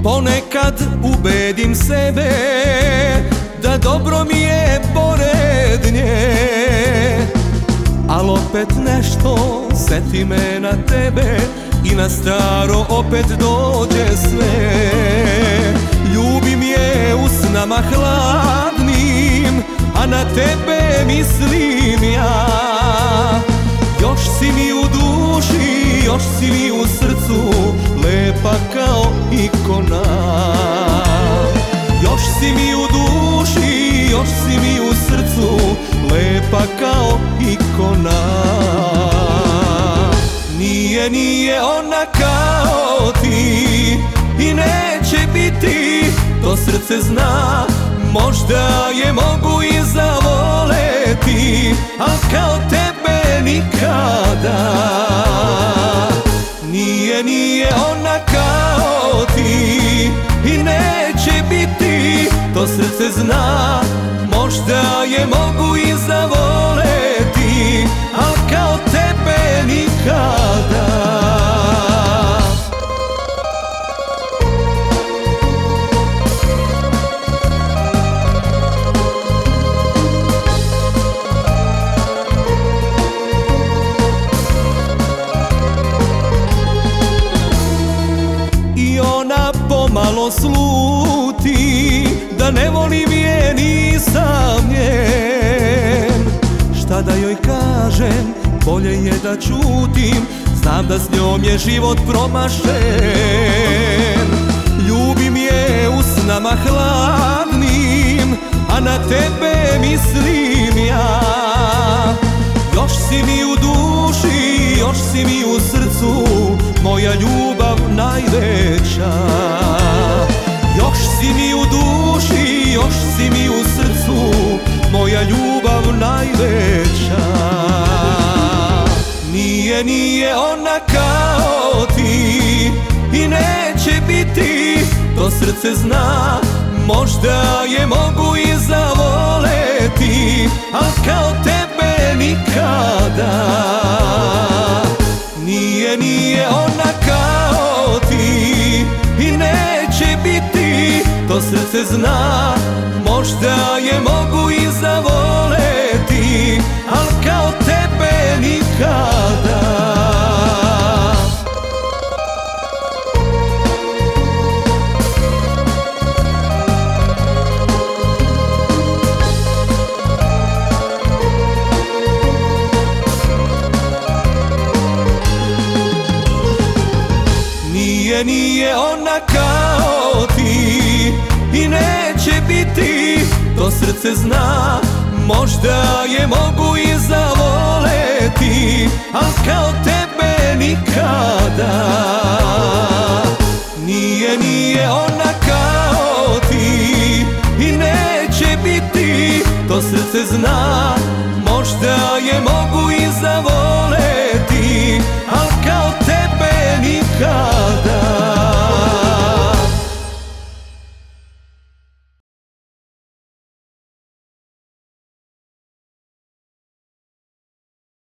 Ponekad ubedim sebe da dobro mi je pored nje, al opet nešto seti me na tebe i na staro opet dođe sve. Ljubim je u snama hladnim, a na tebe mislim ja. Još si mi u duši, još si mi u srcu, lepa kao ikona. Još si mi u duši, još si mi u srcu, lepa kao ikona. Nije ona kao ti i neće biti, to srce zna, možda je mogu i zavoleti, al kao tebe nikada. Nije ona kao ti i neće biti, to srce zna, možda je mogu i zavoleti, al kao tebe nikada. I ona pomalo sluti, da ne volim je, nisam njen. Šta da joj kažem, bolje je da ćutim, znam da s njom je život promašen. Ljubim je u snama hladnim, a na tebe mislim ja. Još si mi u duši, još si mi u srcu, moja ljubav najveća. Još si mi u duši, još si mi u srcu, moja ljubav najveća. Nije ona kao ti i neće biti, to srce zna, možda je mogu i zavoleti, al kao tebe nikada. Nije ona kao ti i neće biti, to srce zna, možda je mogu i zavoleti, al kao tebe nikada. Nije ona kao ti i neće biti, to srce zna, možda je mogu i zavoleti, al kao tebe nikada. Nije ona kao ti i neće biti, to srce zna, možda je mogu i